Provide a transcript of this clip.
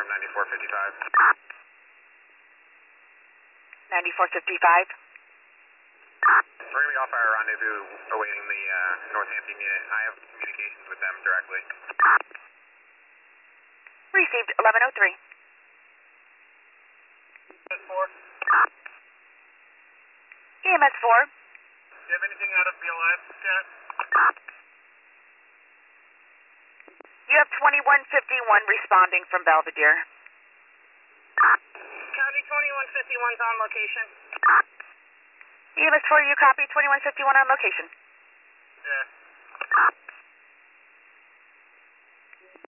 9455. 9455. We're going to be off our rendezvous awaiting the Northampton unit. I have communications with them directly. Received 1103. EMS 4. EMS 4. Do you have anything out of BLS yet? You have 2151 responding from Belvedere. Copy, 2151's on location. EMS 4, you copy 2151 on location. Yeah.